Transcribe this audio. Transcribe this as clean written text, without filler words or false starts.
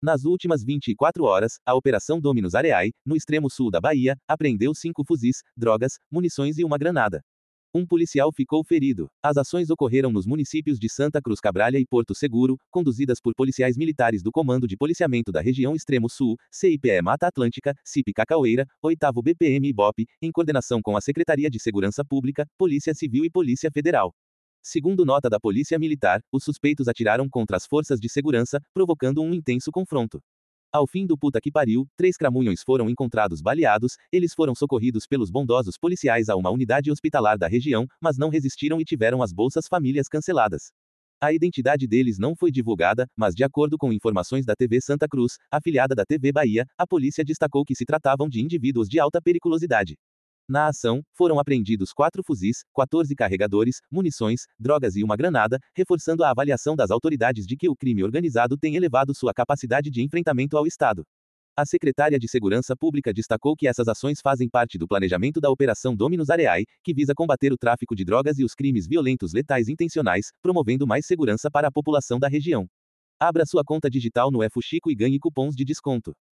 Nas últimas 24 horas, a Operação Dominus Areae, no extremo sul da Bahia, apreendeu 5 fuzis, drogas, munições e uma granada. Um policial ficou ferido. As ações ocorreram nos municípios de Santa Cruz Cabralha e Porto Seguro, conduzidas por policiais militares do Comando de Policiamento da Região Extremo Sul, CIPE Mata Atlântica, CIP Cacaueira, 8º BPM Ibope, em coordenação com a Secretaria de Segurança Pública, Polícia Civil e Polícia Federal. Segundo nota da Polícia Militar, os suspeitos atiraram contra as forças de segurança, provocando um intenso confronto. Ao fim do puta que pariu, 3 cramunhões foram encontrados baleados, eles foram socorridos pelos bondosos policiais a uma unidade hospitalar da região, mas não resistiram e tiveram as bolsas famílias canceladas. A identidade deles não foi divulgada, mas de acordo com informações da TV Santa Cruz, afiliada da TV Bahia, a polícia destacou que se tratavam de indivíduos de alta periculosidade. Na ação, foram apreendidos 4 fuzis, 14 carregadores, munições, drogas e uma granada, reforçando a avaliação das autoridades de que o crime organizado tem elevado sua capacidade de enfrentamento ao Estado. A secretária de Segurança Pública destacou que essas ações fazem parte do planejamento da Operação Dominus Areae, que visa combater o tráfico de drogas e os crimes violentos letais intencionais, promovendo mais segurança para a população da região. Abra sua conta digital no Fuxico e ganhe cupons de desconto.